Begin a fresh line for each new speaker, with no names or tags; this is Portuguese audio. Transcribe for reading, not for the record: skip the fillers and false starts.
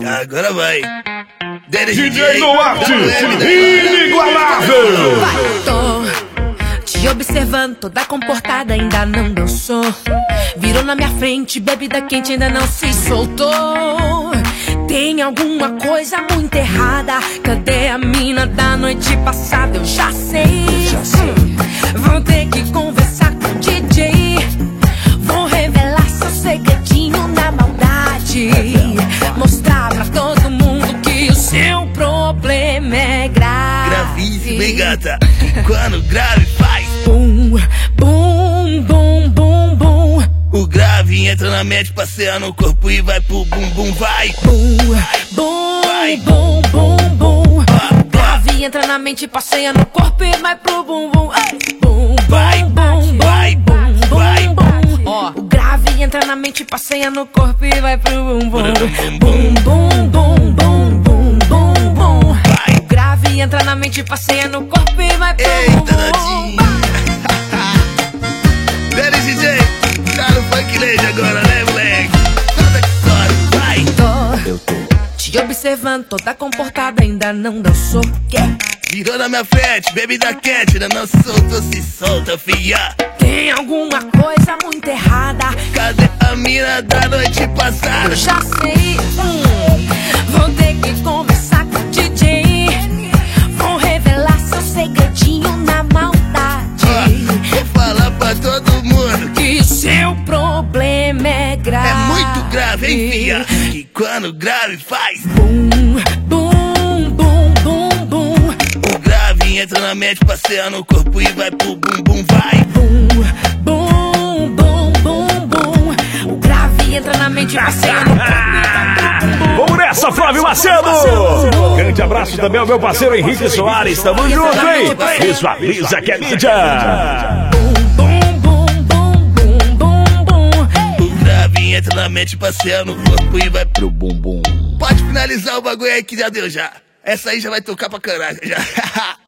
Agora vai.
DJ Duarte, inigualável.
Tô te observando, toda comportada, ainda não dançou. Virou na minha frente, bebida quente, ainda não se soltou. Tem alguma coisa muito errada. Cadê a mina da noite passada? Eu já sei. Vou ter que conversar com o DJ. Vou revelar seu segredinho na maldade. Mostrar pra todo mundo que o seu problema é grave.
Gravíssimo, hein, gata? Quando grave faz
bum, bum, bum, bum, bum.
O grave entra na mente, passeia no corpo e vai pro bum bum, vai.
Bum, bum,
vai.
Bum, bum, bum. O grave entra na mente, passeia no corpo e vai pro bum bum. Bum,
vai,
bum,
vai,
bum,
vai,
bum. Ó, o grave entra na mente, passeia no corpo e vai pro bum bum. Bum, bum, bum, bum, bum, bum, bum. O grave entra na mente, passeia no corpo e vai pro bum bum.
Eita, Nadinho. Pera aí, DJ. Tá no funk lady agora, né, moleque? Toda história, vai.
Tô te observando, toda comportada, ainda não dançou. Quê?
Virou na minha frente, bebida quente, ainda não soltou, se solta, fia.
Tem alguma coisa muito errada.
Cadê a mina da noite passada?
Eu já sei. Vou ter que conversar com o DJ. Vou revelar seu segredinho na maldade.
Vou falar pra todo mundo
que seu problema é grave.
É muito grave, hein, fia? Que quando grave faz
bum, bum, bum, bum, bum.
O grave entra na mente, passeia no corpo e vai pro bum bum, vai.
Bum, bum, bum, bum, bum. O grave entra na mente, passeia no corpo e vai pro bum bum.
Vamos nessa, Flávio Macedo! Grande abraço também ao meu parceiro Henrique Soares. Tamo junto, hein? Visualiza que é mídia!
Entra na mente, passeia no corpo e vai pro bumbum. Pode finalizar o bagulho aí que já deu já. Essa aí já vai tocar pra caralho já.